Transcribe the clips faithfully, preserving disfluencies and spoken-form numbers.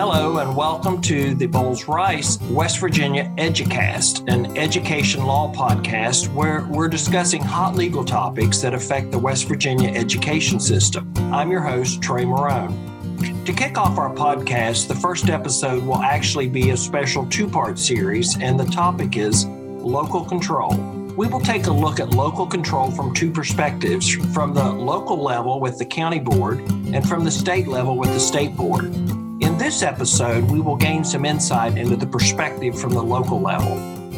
Hello and welcome to the Bowles-Rice West Virginia EduCast, an education law podcast where we're discussing hot legal topics that affect the West Virginia education system. I'm your host, Trey Marone. To kick off our podcast, the first episode will actually be a special two-part series, and the topic is local control. We will take a look at local control from two perspectives, from the local level with the county board and from the state level with the state board. In this episode, we will gain some insight into the perspective from the local level.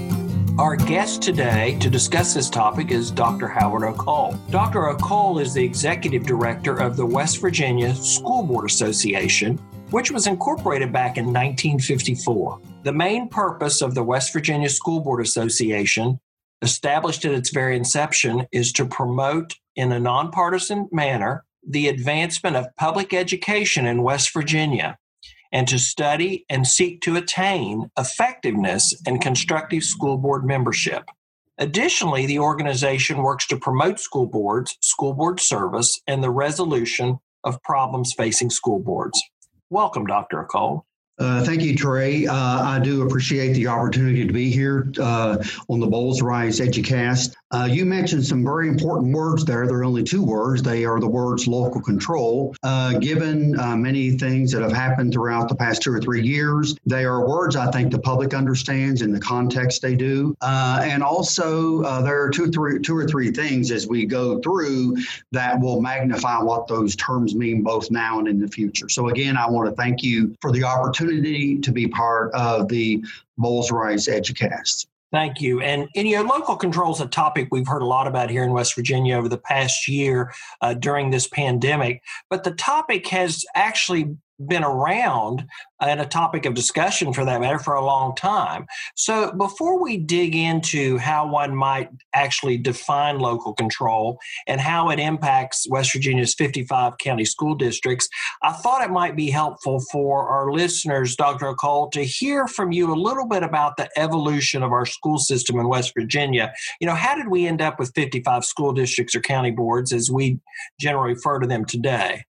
Our guest today to discuss this topic is Doctor Howard Ocole. Doctor Ocole is the Executive Director of the West Virginia School Board Association, which was incorporated back in nineteen fifty-four. The main purpose of the West Virginia School Board Association, established at its very inception, is to promote in a nonpartisan manner the advancement of public education in West Virginia, and to study and seek to attain effectiveness and constructive school board membership. Additionally, the organization works to promote school boards, school board service, and the resolution of problems facing school boards. Welcome, Doctor Ocole. Uh, thank you, Trey. Uh, I do appreciate the opportunity to be here uh, on the Bowles-Rice EduCast. Uh, you mentioned some very important words there. There are only two words. They are the words local control. Uh, given uh, many things that have happened throughout the past two or three years, they are words I think the public understands in the context they do. Uh, and also, uh, there are two, three, two or three things as we go through that will magnify what those terms mean both now and in the future. So again, I want to thank you for the opportunity to be part of the Bowles-Rice EduCast. Thank you. And, and, you know, local control is a topic we've heard a lot about here in West Virginia over the past year uh, during this pandemic. But the topic has actually been around and a topic of discussion for that matter for a long time. So before we dig into how one might actually define local control and how it impacts West Virginia's fifty-five county school districts, I thought it might be helpful for our listeners, Doctor Ocole, to hear from you a little bit about the evolution of our school system in West Virginia. You know, how did we end up with fifty-five school districts or county boards as we generally refer to them today?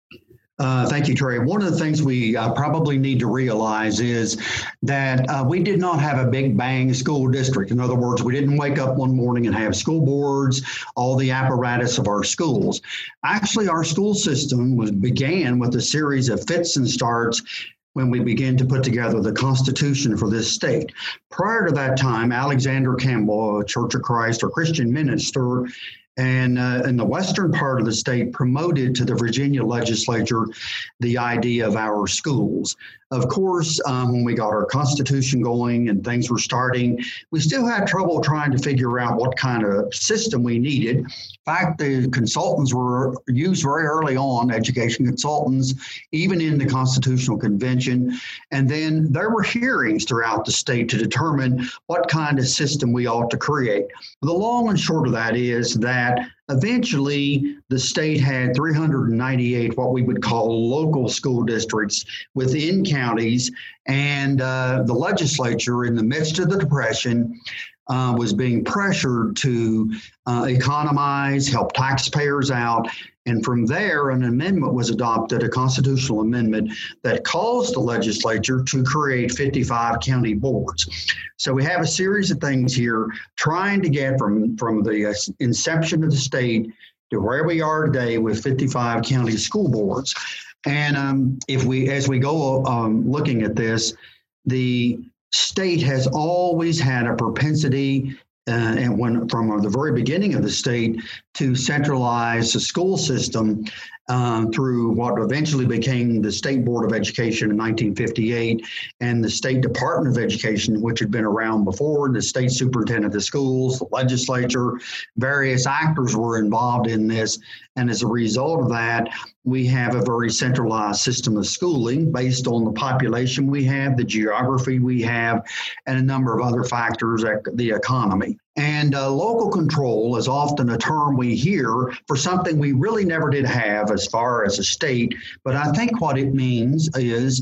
Uh, thank you, Trey. One of the things we uh, probably need to realize is that uh, we did not have a big bang school district. In other words, we didn't wake up one morning and have school boards, all the apparatus of our schools. Actually, our school system was began with a series of fits and starts when we began to put together the Constitution for this state. Prior to that time, Alexander Campbell, a Church of Christ or Christian minister, and uh, in the western part of the state promoted to the Virginia legislature the idea of our schools. Of course, um, when we got our Constitution going and things were starting, we still had trouble trying to figure out what kind of system we needed. In fact, the consultants were used very early on, education consultants, even in the Constitutional Convention. And then there were hearings throughout the state to determine what kind of system we ought to create. The long and short of that is that eventually, the state had three hundred ninety-eight what we would call local school districts within counties, and uh, the legislature, in the midst of the Depression, uh, was being pressured to uh, economize, help taxpayers out. And from there, an amendment was adopted, a constitutional amendment that calls the legislature to create fifty-five county boards. So we have a series of things here trying to get from, from the inception of the state to where we are today with fifty-five county school boards. And um, if we, as we go um, looking at this, the state has always had a propensity Uh, and when from the very beginning of the state to centralize the school system um, through what eventually became the State Board of Education in nineteen fifty-eight and the State Department of Education, which had been around before, the state superintendent of schools, the legislature, various actors were involved in this. And as a result of that, we have a very centralized system of schooling based on the population we have, the geography we have, and a number of other factors, like the economy. And uh, local control is often a term we hear for something we really never did have as far as a state. But I think what it means is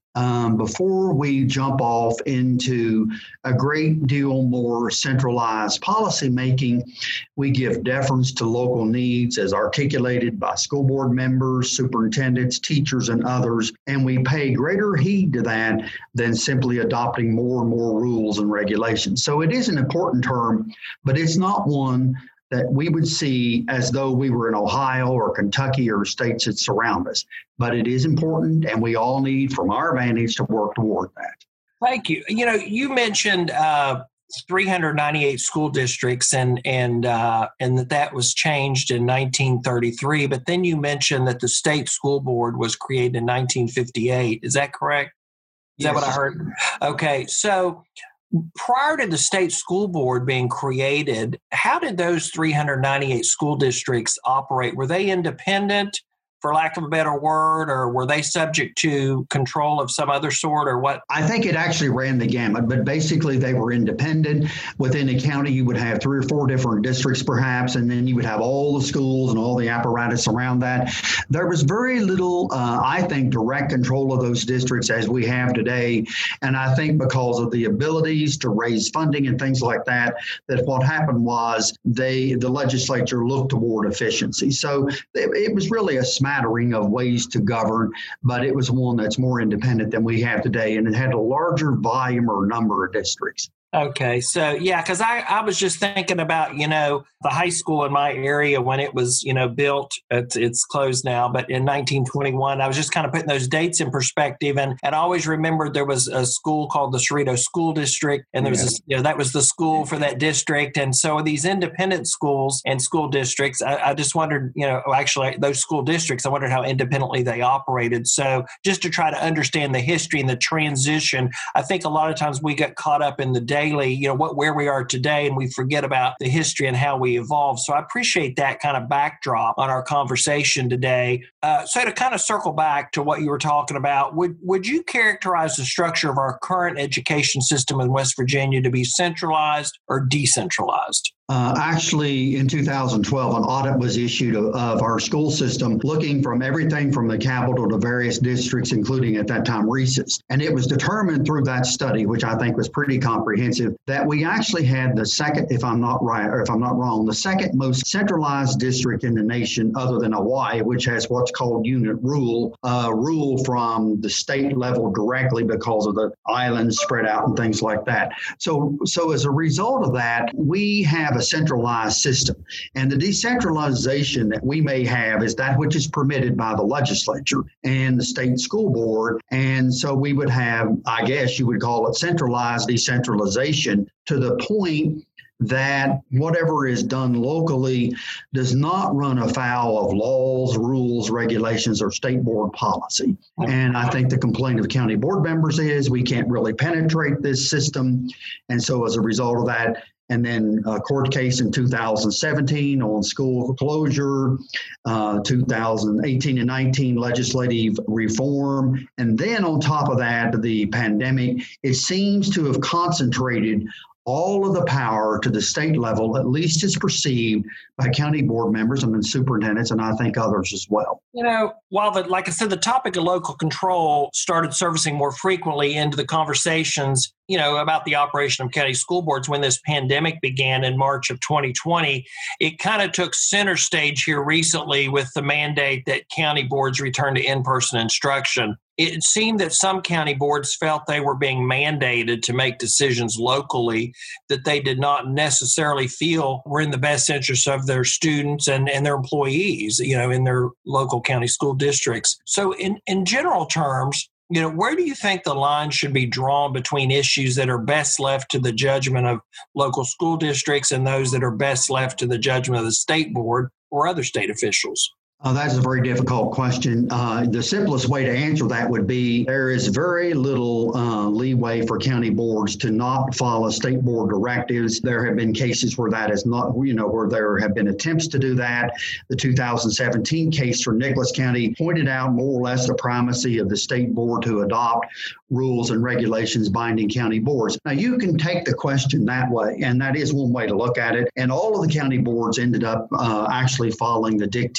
Um, before we jump off into a great deal more centralized policy making, we give deference to local needs as articulated by school board members, superintendents, teachers, and others, and we pay greater heed to that than simply adopting more and more rules and regulations. So it is an important term, but it's not one that we would see as though we were in Ohio or Kentucky or states that surround us. But it is important, and we all need, from our vantage, to work toward that. Thank you. You know, you mentioned uh, three hundred ninety-eight school districts, and and uh, and that that was changed in nineteen thirty-three. But then you mentioned that the state school board was created in nineteen fifty-eight. Is that correct? Is yes. that what I heard? Okay, so prior to the state school board being created, how did those three hundred ninety-eight school districts operate? Were they independent, for lack of a better word, or were they subject to control of some other sort, or what? I think it actually ran the gamut, but basically they were independent. Within a county, you would have three or four different districts perhaps, and then you would have all the schools and all the apparatus around that. There was very little, uh, I think, direct control of those districts as we have today. And I think because of the abilities to raise funding and things like that, that what happened was they, the legislature looked toward efficiency. So it, it was really a smattering of ways to govern, but it was one that's more independent than we have today, and it had a larger volume or number of districts. Okay. So, yeah, because I, I was just thinking about, you know, the high school in my area when it was, you know, built. It's, it's closed now, but in nineteen twenty-one, I was just kind of putting those dates in perspective. And, and I always remembered there was a school called the Cerrito School District. And there was, yeah. a, you know, that was the school for that district. And so these independent schools and school districts, I, I just wondered, you know, actually those school districts, I wondered how independently they operated. So just to try to understand the history and the transition, I think a lot of times we get caught up in the daily, you know, what where we are today, and we forget about the history and how we evolved. So I appreciate that kind of backdrop on our conversation today. Uh, so to kind of circle back to what you were talking about, would would you characterize the structure of our current education system in West Virginia to be centralized or decentralized? Uh, actually, in two thousand twelve, an audit was issued of, of our school system, looking from everything from the capital to various districts, including at that time Reese's. And it was determined through that study, which I think was pretty comprehensive, that we actually had the second, if I'm not right, or if I'm not wrong, the second most centralized district in the nation, other than Hawaii, which has what's called unit rule, uh, rule from the state level directly because of the islands spread out and things like that. So, so as a result of that, we have a centralized system. And the decentralization that we may have is that which is permitted by the legislature and the state school board. And so we would have, I guess you would call it centralized decentralization, to the point that whatever is done locally does not run afoul of laws, rules, regulations, or state board policy. And I think the complaint of county board members is we can't really penetrate this system. And so as a result of that, and then a court case in two thousand seventeen on school closure, uh, two thousand eighteen and nineteen legislative reform. And then on top of that, the pandemic, it seems to have concentrated all of the power to the state level, at least as perceived by county board members and then superintendents, and I think others as well. You know, while the, like I said, the topic of local control started surfacing more frequently into the conversations, you know, about the operation of county school boards when this pandemic began in March of twenty twenty, it kind of took center stage here recently with the mandate that county boards return to in-person instruction. It seemed that some county boards felt they were being mandated to make decisions locally that they did not necessarily feel were in the best interest of their students and, and their employees, you know, in their local county school districts. So in, in general terms, you know, where do you think the line should be drawn between issues that are best left to the judgment of local school districts and those that are best left to the judgment of the state board or other state officials? Uh, that's a very difficult question. Uh, the simplest way to answer that would be there is very little uh, leeway for county boards to not follow state board directives. There have been cases where that is not, you know, where there have been attempts to do that. The two thousand seventeen case for Nicholas County pointed out more or less the primacy of the state board to adopt rules and regulations binding county boards. Now, you can take the question that way, and that is one way to look at it. And all of the county boards ended up uh, actually following the dictate of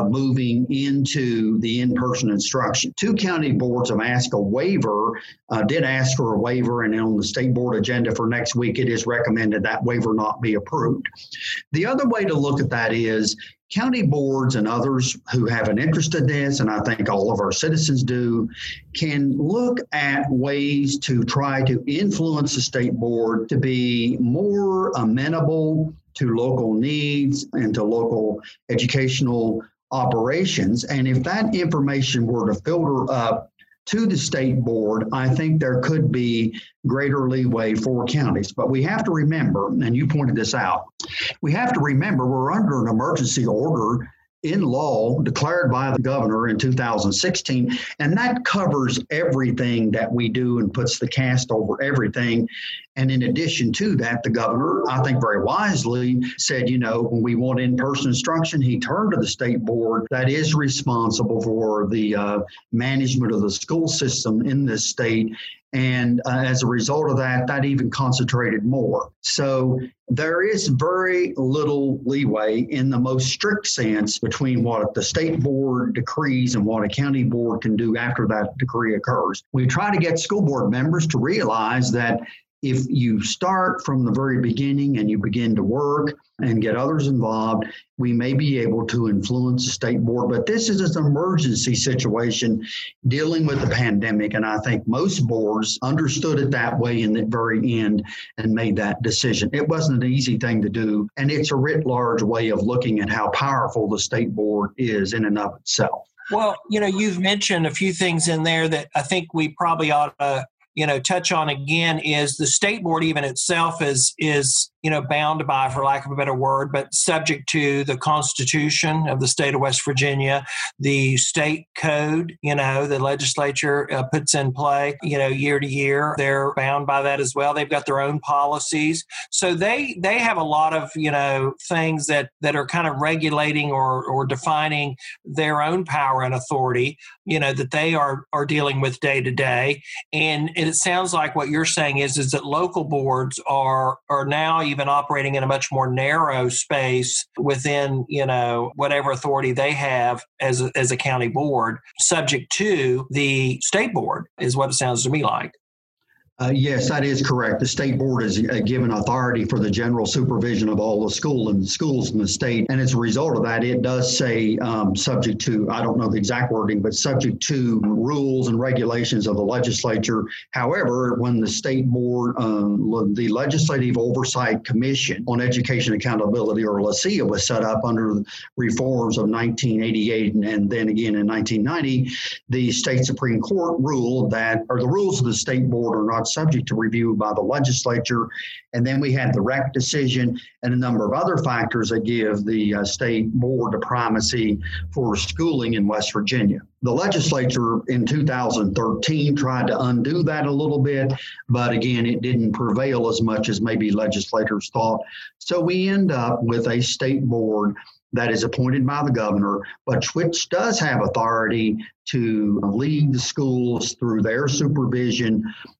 of moving into the in-person instruction. Two county boards have asked a waiver, uh, did ask for a waiver, and on the state board agenda for next week, it is recommended that waiver not be approved. The other way to look at that is county boards and others who have an interest in this, and I think all of our citizens do, can look at ways to try to influence the state board to be more amenable to local needs and to local educational operations. And if that information were to filter up to the state board, I think there could be greater leeway for counties. But we have to remember, and you pointed this out, we have to remember we're under an emergency order in law declared by the governor in two thousand sixteen, and that covers everything that we do and puts the cast over everything. And in addition to that, the governor, I think very wisely, said, you know, when we want in-person instruction, he turned to the state board that is responsible for the uh, management of the school system in this state. And uh, as a result of that, that even concentrated more. So there is very little leeway in the most strict sense between what the state board decrees and what a county board can do after that decree occurs. We try to get school board members to realize that if you start from the very beginning and you begin to work and get others involved, we may be able to influence the state board. But this is an emergency situation dealing with the pandemic. And I think most boards understood it that way in the very end and made that decision. It wasn't an easy thing to do. And it's a writ large way of looking at how powerful the state board is in and of itself. Well, you know, you've mentioned a few things in there that I think we probably ought to you know, touch on again. Is the state board even itself is, is, you know, bound by, for lack of a better word, but subject to the Constitution of the state of West Virginia, the state code, you know, the legislature uh, puts in play, you know, year to year. They're bound by that as well. They've got their own policies. So they, they have a lot of, you know, things that, that are kind of regulating or, or defining their own power and authority, you know, that they are, are dealing with day to day. And it sounds like what you're saying is, is that local boards are, are now even operating in a much more narrow space within, you know, whatever authority they have as a, as a county board, subject to the state board, is what it sounds to me like. Uh, yes, that is correct. The state board is uh, given authority for the general supervision of all the school and schools in the state. And as a result of that, it does say um, subject to, I don't know the exact wording, but subject to rules and regulations of the legislature. However, when the state board, um, the Legislative Oversight Commission on Education Accountability, or LACEA, was set up under the reforms of nineteen eighty-eight and, and then again in nineteen ninety, the state Supreme Court ruled that, or the rules of the state board are not subject to review by the legislature. And then we had the R E C decision and a number of other factors that give the uh, state board the primacy for schooling in West Virginia. The legislature in two thousand thirteen tried to undo that a little bit, but again, it didn't prevail as much as maybe legislators thought. So we end up with a state board that is appointed by the governor, but which does have authority to lead the schools through their supervision.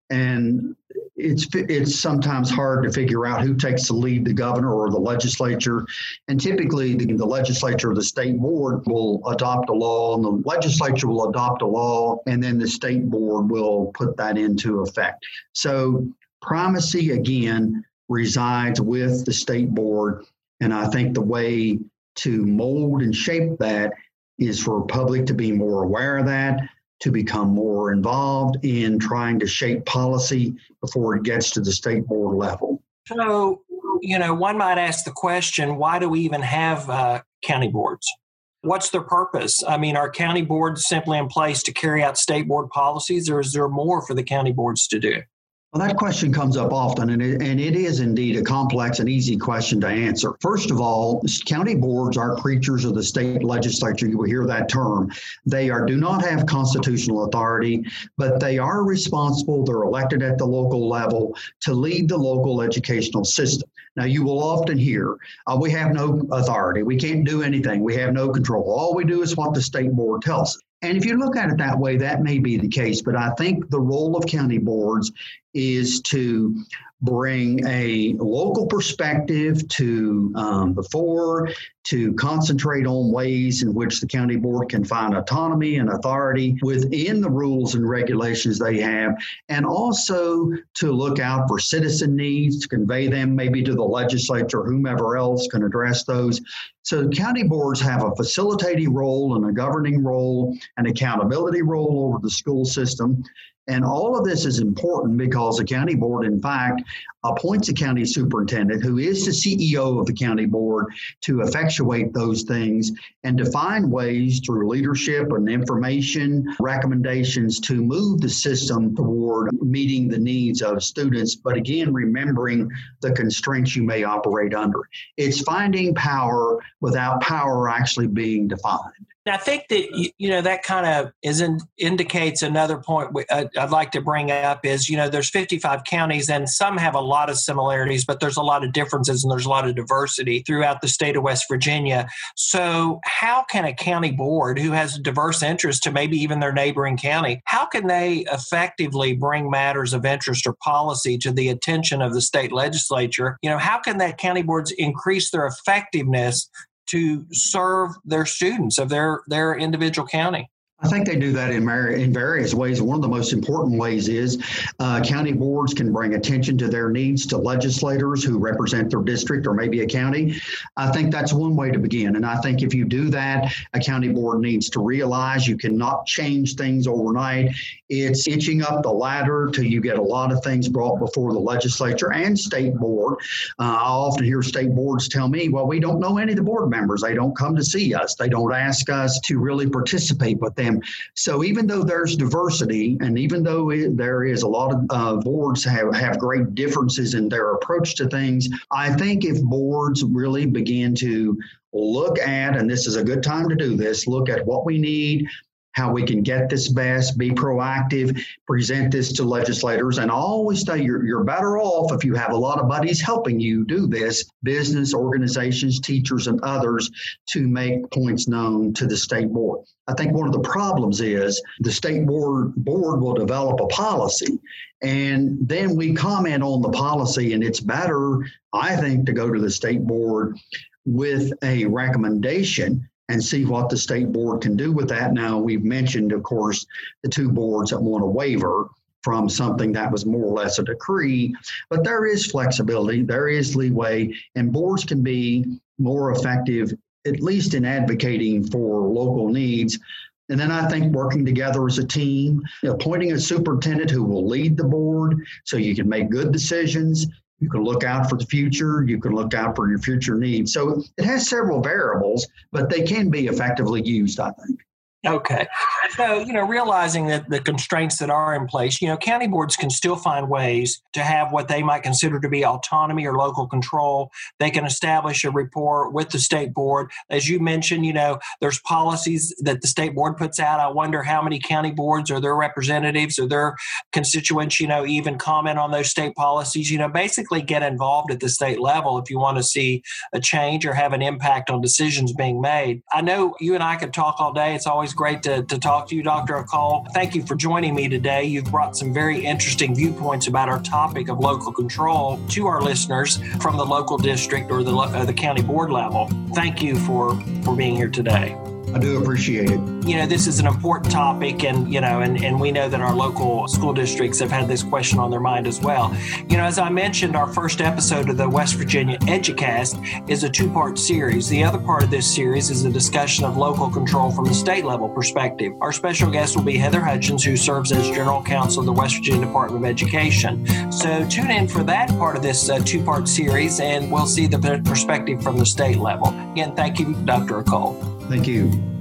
And it's it's sometimes hard to figure out who takes the lead, the governor or the legislature. And typically the, the legislature or the state board will adopt a law, and the legislature will adopt a law, and then the state board will put that into effect. So primacy, again, resides with the state board. And I think the way to mold and shape that is for public to be more aware of that, to become more involved in trying to shape policy before it gets to the state board level. So, you know, one might ask the question, why do we even have uh, county boards? What's their purpose? I mean, are county boards simply in place to carry out state board policies, or is there more for the county boards to do? Well, that question comes up often, and it, and it is indeed a complex and easy question to answer. First of all, county boards are creatures of the state legislature. You will hear that term. They are do not have constitutional authority, but they are responsible. They're elected at the local level to lead the local educational system. Now, you will often hear, uh, we have no authority. We can't do anything. We have no control. All we do is what the state board tells us. And if you look at it that way, that may be the case. But I think the role of county boards is to bring a local perspective to um, the fore, to concentrate on ways in which the county board can find autonomy and authority within the rules and regulations they have, and also to look out for citizen needs, to convey them maybe to the legislature, whomever else can address those. So county boards have a facilitating role and a governing role, an accountability role over the school system. And all of this is important because the county board, in fact, appoints a county superintendent who is the C E O of the county board to effectuate those things and to find ways through leadership and information recommendations to move the system toward meeting the needs of students. But again, remembering the constraints you may operate under. It's finding power without power actually being defined. I think that, you know, that kind of is in, indicates another point I'd like to bring up is, you know, there's fifty-five counties and some have a lot of similarities, but there's a lot of differences and there's a lot of diversity throughout the state of West Virginia. So how can a county board who has diverse interests to maybe even their neighboring county, how can they effectively bring matters of interest or policy to the attention of the state legislature? You know, how can that county boards increase their effectiveness to serve their students of their, their individual county? I think they do that in, in various ways. One of the most important ways is uh, county boards can bring attention to their needs to legislators who represent their district or maybe a county. I think that's one way to begin. And I think if you do that, a county board needs to realize you cannot change things overnight. It's inching up the ladder till you get a lot of things brought before the legislature and state board. Uh, I often hear state boards tell me, well, we don't know any of the board members. They don't come to see us. They don't ask us to really participate with them. So even though there's diversity, and even though it, there is a lot of uh, boards have, have great differences in their approach to things, I think if boards really begin to look at, and this is a good time to do this, look at what we need, how we can get this best, be proactive, present this to legislators. And I always say you're, you're better off if you have a lot of buddies helping you do this, business, organizations, teachers, and others, to make points known to the state board. I think one of the problems is the state board, board will develop a policy, and then we comment on the policy, and it's better, I think, to go to the state board with a recommendation and see what the state board can do with that. Now, we've mentioned, of course, the two boards that want a waiver from something that was more or less a decree, but there is flexibility, there is leeway, and boards can be more effective, at least in advocating for local needs. And then I think working together as a team, appointing a superintendent who will lead the board so you can make good decisions. You can look out for the future. You can look out for your future needs. So it has several variables, but they can be effectively used, I think. Okay. So, you know, realizing that the constraints that are in place, you know, county boards can still find ways to have what they might consider to be autonomy or local control. They can establish a rapport with the state board. As you mentioned, you know, there's policies that the state board puts out. I wonder how many county boards or their representatives or their constituents, you know, even comment on those state policies. You know, basically get involved at the state level if you want to see a change or have an impact on decisions being made. I know you and I could talk all day. It's always great to, to talk to you, Doctor Acole. Thank you for joining me today. You've brought some very interesting viewpoints about our topic of local control to our listeners from the local district or the, uh, the county board level. Thank you for, for being here today. I do appreciate it. You know, this is an important topic, and, you know, and, and we know that our local school districts have had this question on their mind as well. You know, as I mentioned, our first episode of the West Virginia EduCast is a two-part series. The other part of this series is a discussion of local control from the state level perspective. Our special guest will be Heather Hutchins, who serves as General Counsel of the West Virginia Department of Education. So tune in for that part of this uh, two-part series, and we'll see the perspective from the state level. Again, thank you, Doctor Acole. Thank you.